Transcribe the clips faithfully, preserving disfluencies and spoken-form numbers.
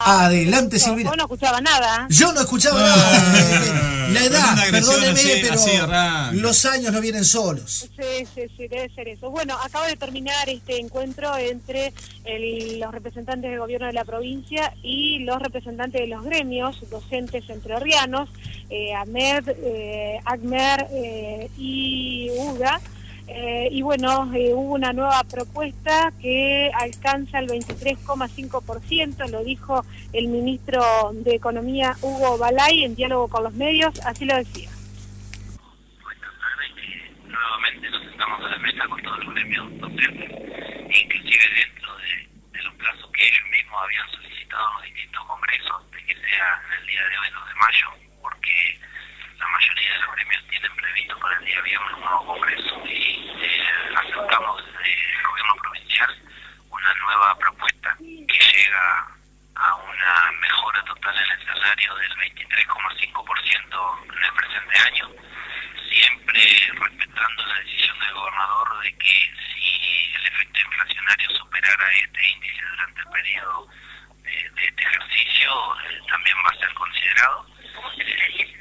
Adelante, Silvina. Vos no escuchaba nada. Yo no escuchaba Ah, nada. La edad, perdóneme, así, pero así arranca. los años no vienen solos. Sí, sí, sí, debe ser eso. Bueno, acaba de terminar este encuentro entre el, los representantes del gobierno de la provincia y los representantes de los gremios docentes entrerrianos, eh, Ahmed, eh, Agmer eh, y Uga. Eh, y bueno, eh, hubo una nueva propuesta que alcanza el veintitrés coma cinco por ciento, lo dijo el ministro de Economía, Hugo Balay, en diálogo con los medios, así lo decía. Pues tratar de que nuevamente nos sentamos a la mesa con todos los gremios docentes, inclusive dentro de, de los plazos que ellos mismos habían solicitado en los distintos congresos, de que sea en el día de hoy, dos de mayo, porque la mayoría de los gremios tienen previsto para el día viernes un nuevo congreso y eh, aceptamos desde el gobierno provincial una nueva propuesta que llega a una mejora total en el salario del veintitrés coma cinco por ciento en el presente año, siempre respetando la decisión del gobernador de que si el efecto inflacionario superara este índice durante el periodo de, de este ejercicio, eh, también va a ser considerado. Eh,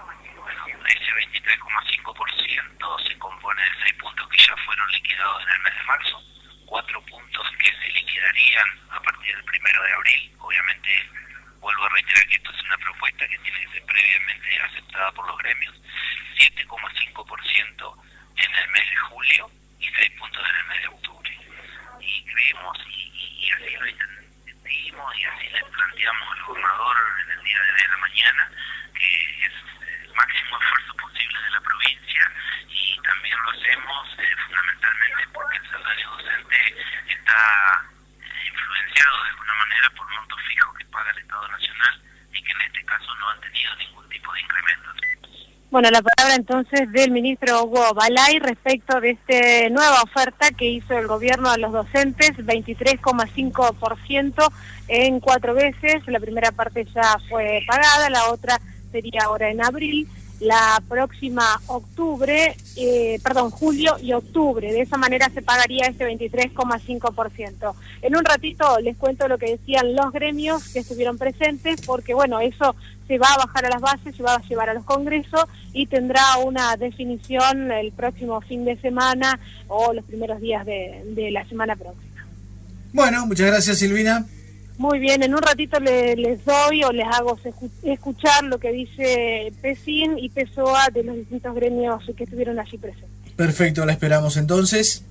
Ese veintitrés coma cinco por ciento se compone de seis puntos que ya fueron liquidados en el mes de marzo, cuatro puntos que se liquidarían a partir del primero de abril. Obviamente, vuelvo a reiterar que esto es una propuesta que tiene que ser previamente aceptada por los gremios, siete coma cinco por ciento en el mes de julio y seis puntos en el mes de octubre. Y creemos, y, y, y así lo entendimos, y así le planteamos al gobernador en el día de hoy en la mañana, que es el máximo esfuerzo posible de la provincia, y también lo hacemos eh, fundamentalmente porque el salario docente está eh, influenciado de alguna manera por montos fijos que paga el Estado Nacional y que en este caso no han tenido ningún tipo de incremento. Bueno, la palabra entonces del ministro Hugo Balay respecto de esta nueva oferta que hizo el gobierno a los docentes, veintitrés coma cinco por ciento en cuatro veces. La primera parte ya fue pagada, la otra sería ahora en abril, la próxima octubre, eh, perdón, julio y octubre. De esa manera se pagaría este veintitrés coma cinco por ciento. En un ratito les cuento lo que decían los gremios que estuvieron presentes, porque bueno, eso se va a bajar a las bases, se va a llevar a los congresos y tendrá una definición el próximo fin de semana o los primeros días de, de la semana próxima. Bueno, muchas gracias, Silvina. Muy bien, en un ratito le, les doy o les hago escuchar lo que dice PESIN y PESOA de los distintos gremios que estuvieron allí presentes. Perfecto, la esperamos entonces.